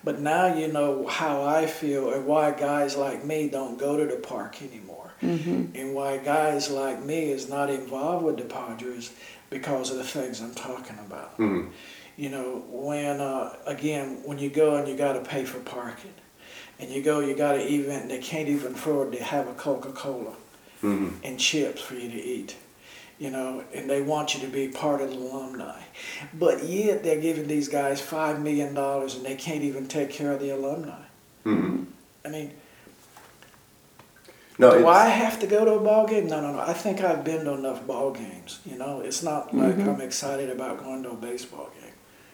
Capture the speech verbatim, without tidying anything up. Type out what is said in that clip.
But now you know how I feel and why guys like me don't go to the park anymore. Mm-hmm. And why guys like me is not involved with the Padres because of the things I'm talking about. Mm-hmm. You know, when, uh, again, when you go and you got to pay for parking, and you go, you got an event, and they can't even afford to have a Coca-Cola Mm-hmm. and chips for you to eat, you know, and they want you to be part of the alumni. But yet they're giving these guys five million dollars and they can't even take care of the alumni. Mm-hmm. I mean, No, do it's, I have to go to a ball game? No, no, no. I think I've been to enough ball games, you know. It's not like Mm-hmm. I'm excited about going to a baseball game.